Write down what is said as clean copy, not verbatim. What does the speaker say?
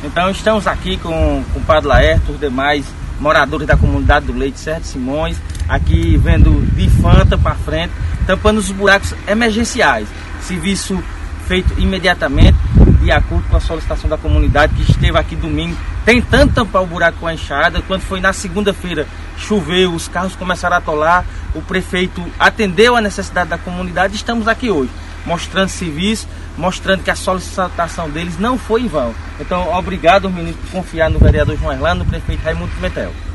Então estamos aqui com o Padre Laerto, os demais moradores da comunidade do Leite, Serra de Simões, aqui vendo de Fanta para frente, tampando os buracos emergenciais. Serviço feito imediatamente, de acordo com a solicitação da comunidade, que esteve aqui domingo tentando tampar o buraco com a enxada. Quando foi na segunda-feira, choveu, os carros começaram a atolar, o prefeito atendeu a necessidade da comunidade. Estamos aqui hoje, mostrando serviço, mostrando que a solicitação deles não foi em vão. Então, obrigado, menino, por confiar no vereador João Erlando, no prefeito Raimundo Pimentel.